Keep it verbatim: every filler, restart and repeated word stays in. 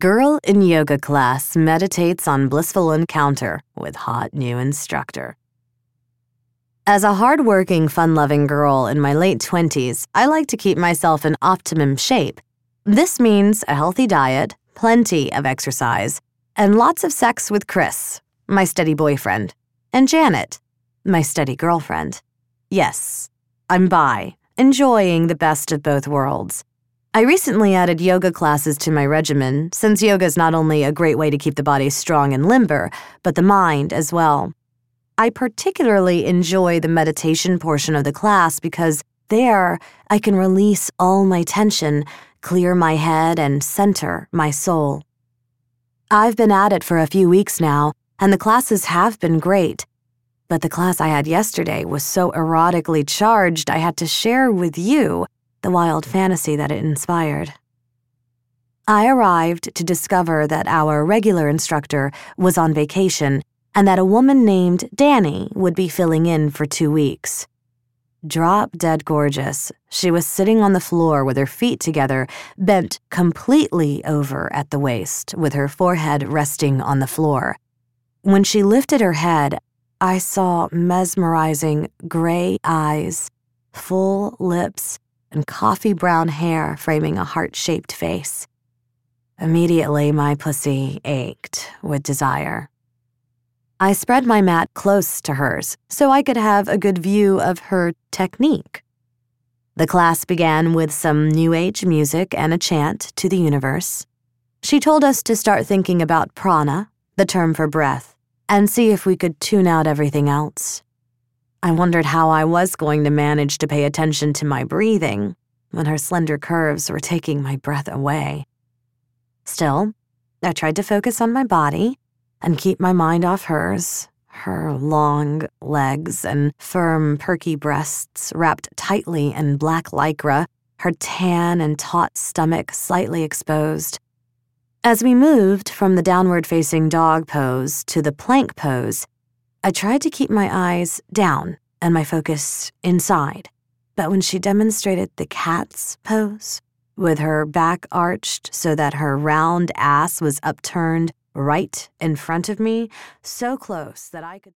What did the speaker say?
Girl in yoga class meditates on blissful encounter with hot new instructor. As a hardworking, fun-loving girl in my late twenties, I like to keep myself in optimum shape. This means a healthy diet, plenty of exercise, and lots of sex with Chris, my steady boyfriend, and Janet, my steady girlfriend. Yes, I'm bi, enjoying the best of both worlds. I recently added yoga classes to my regimen, since yoga is not only a great way to keep the body strong and limber, but the mind as well. I particularly enjoy the meditation portion of the class because there I can release all my tension, clear my head, and center my soul. I've been at it for a few weeks now, and the classes have been great. But the class I had yesterday was so erotically charged I had to share with you the wild fantasy that it inspired. I arrived to discover that our regular instructor was on vacation and that a woman named Danny would be filling in for two weeks. Drop-dead gorgeous, she was sitting on the floor with her feet together, bent completely over at the waist, with her forehead resting on the floor. When she lifted her head, I saw mesmerizing gray eyes, full lips, and coffee brown hair framing a heart-shaped face. Immediately, my pussy ached with desire. I spread my mat close to hers so I could have a good view of her technique. The class began with some New Age music and a chant to the universe. She told us to start thinking about prana, the term for breath, and see if we could tune out everything else. I wondered how I was going to manage to pay attention to my breathing when her slender curves were taking my breath away. Still, I tried to focus on my body and keep my mind off hers, her long legs and firm, perky breasts wrapped tightly in black lycra, her tan and taut stomach slightly exposed. As we moved from the downward-facing dog pose to the plank pose, I tried to keep my eyes down and my focus inside, but when she demonstrated the cat's pose, with her back arched so that her round ass was upturned right in front of me, so close that I could